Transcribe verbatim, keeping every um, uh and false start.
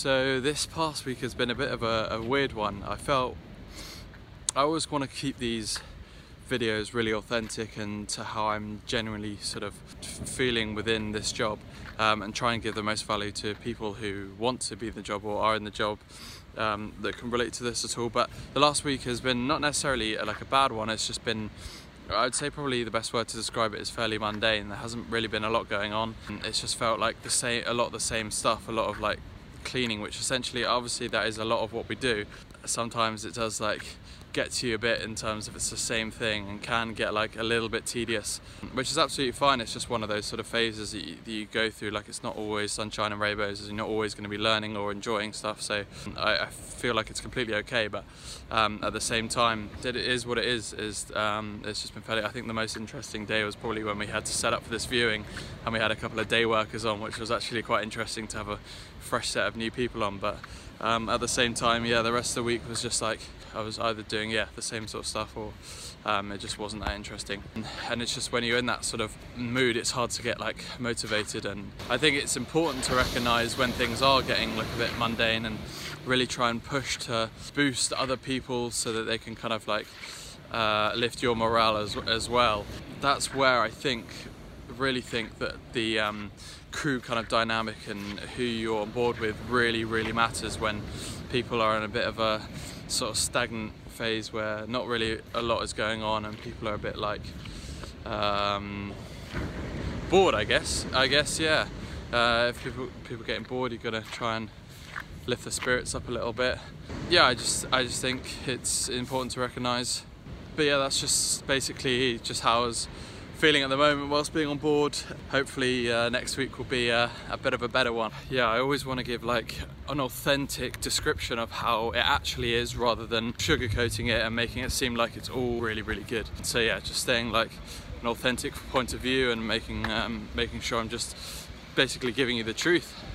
So this past week has been a bit of a, a weird one. I felt I always want to keep these videos really authentic and to how I'm genuinely sort of feeling within this job, um, and try and give the most value to people who want to be in the job or are in the job, um, that can relate to this at all. But the last week has been not necessarily like a bad one, it's just been, I'd say probably the best word to describe it is fairly mundane. There hasn't really been a lot going on. It's just felt like the same, a lot of the same stuff, a lot of like cleaning, which essentially obviously that is a lot of what we do. Sometimes it does like get to you a bit in terms of it's the same thing and can get like a little bit tedious, which is absolutely fine. It's just one of those sort of phases that you, that you go through. Like, it's not always sunshine and rainbows, you're not always going to be learning or enjoying stuff, so I, I feel like it's completely okay. But um, at the same time, it is what it is. Is um, it's just been fairly, I think the most interesting day was probably when we had to set up for this viewing and we had a couple of day workers on, which was actually quite interesting to have a fresh set of new people on. But um, at the same time, yeah, the rest of the week was just like I was either doing yeah the same sort of stuff, or um, it just wasn't that interesting. And it's just when you're in that sort of mood, it's hard to get like motivated. And I think it's important to recognise when things are getting like a bit mundane and really try and push to boost other people so that they can kind of like uh, lift your morale as, as well. That's where I think really think that the um, crew kind of dynamic and who you're on board with really really matters when people are in a bit of a sort of stagnant phase where not really a lot is going on and people are a bit like um, bored, I guess. I guess, yeah. Uh, if people people getting bored, you've got to try and lift the spirits up a little bit. Yeah, I just I just think it's important to recognise. But yeah, that's just basically just how I was feeling at the moment whilst being on board. Hopefully uh, next week will be uh, a bit of a better one. Yeah, I always want to give like an authentic description of how it actually is rather than sugarcoating it and making it seem like it's all really really good. So yeah, just staying like an authentic point of view and making um, making sure I'm just basically giving you the truth.